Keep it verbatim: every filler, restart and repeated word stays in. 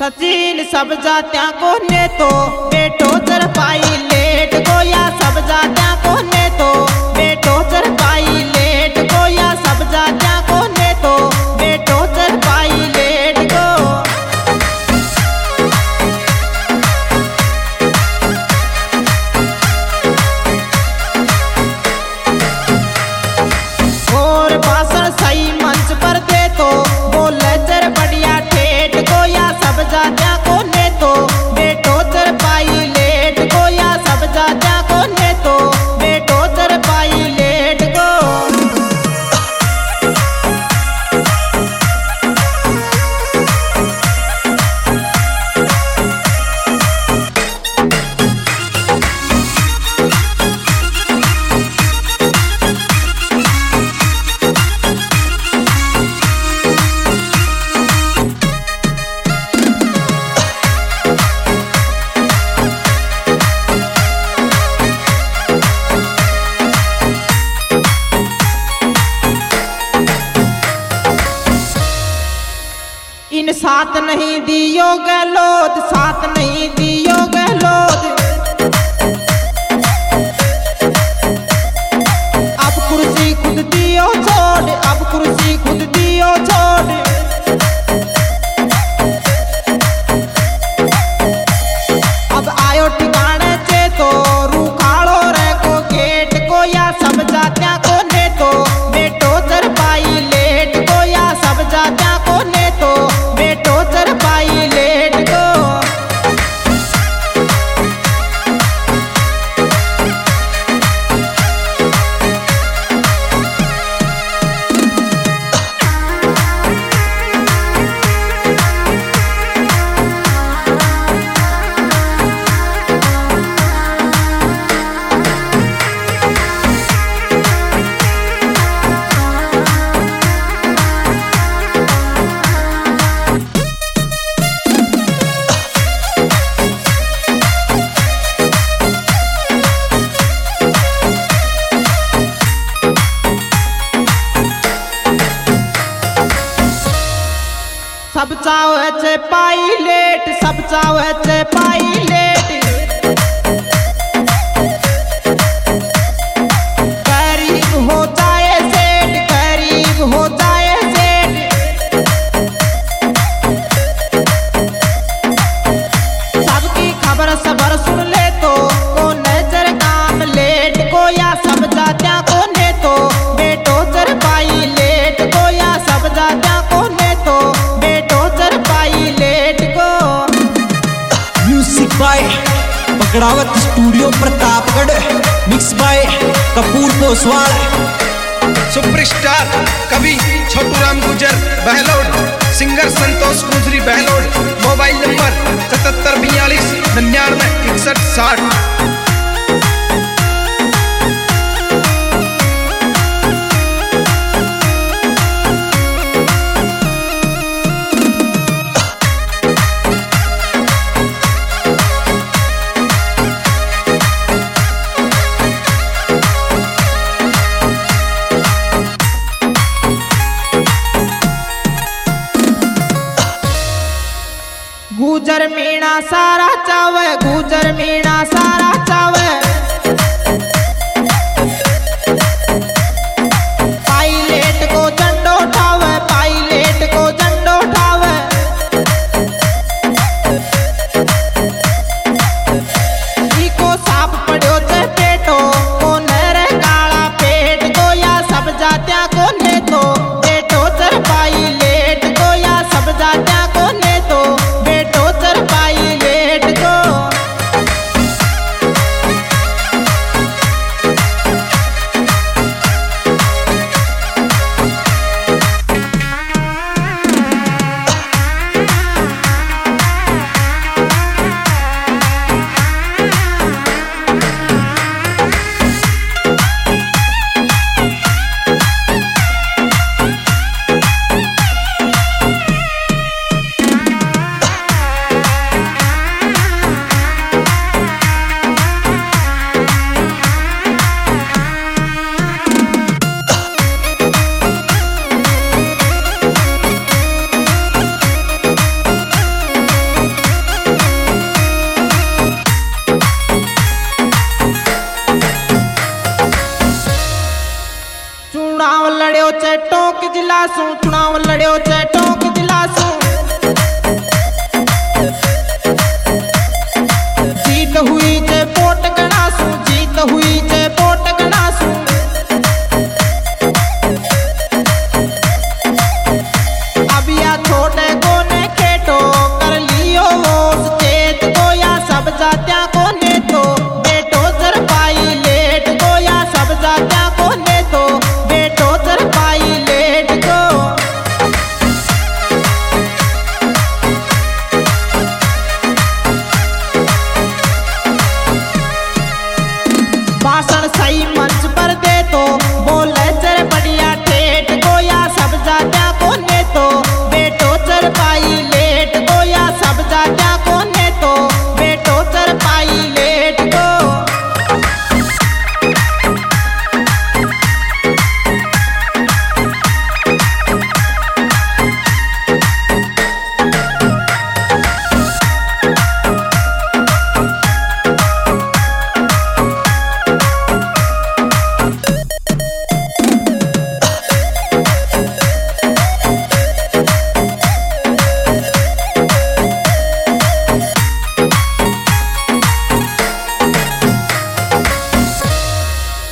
सचिन सब जात्या को ने तो बेटो चर पाई लेट गोया सब जात्या को ने तो बेटो चर पाई लेट गोया सब जात्या को ने तो बेटो चर पाई लेट गो। और भाषण सही मंच पर दे तो बोले चर बढ़िया ठेठ गोया सब जात्या को ने तो बेटो चर पाई लेट गोया सब जात्या को ने तो बेटो चर पाई लेट गो। इन साथ नहीं दियो गलोद साथ नहीं दियो गलोद अब कुर्सी खुद दियो छोड़ अब कुर्सी खुद दियो छोड़। अब आयो ठिकाने चे तो रूखाड़ो रे को गेट को या सब जात्या को ने तो बेटो चर पाई लेट को या सब जात्या को ने तो बेटो चर पाई लेट गो। सब चावे छे पायलट सब चावे छे पायलट गरीब हो जाए सेठ गरीब हो जाए सेठ। सबकी खबर सबर सुन ले तो को नजर काम लेट को या सब जात्या को ने तो बेटो चर पाई लेट को या सब जात्या को ने तो बाय पकड़ावत studio Pratapgarh mix by Kapoor Poswal. Superstar कवि छोटूराम गुजर बहलोड सिंगर संतोष गुजरी बहलोड। मोबाइल नंबर सतहत्तर बयालीस निन्यानवे इकसठ साठ। गुजर मीणा सारा चावे गुजर मीणा सारा चावे पायलट को झंडो उठावे पायलट को झंडो उठावे। इको साफ पड़ो छे पेटो को नरे काला पेट को या सब जात्या को ने तो बेटो चर पायलट को या सब जात्या को ने तो बेटो चर पाई लेट को। सू चुनाव लड़ो।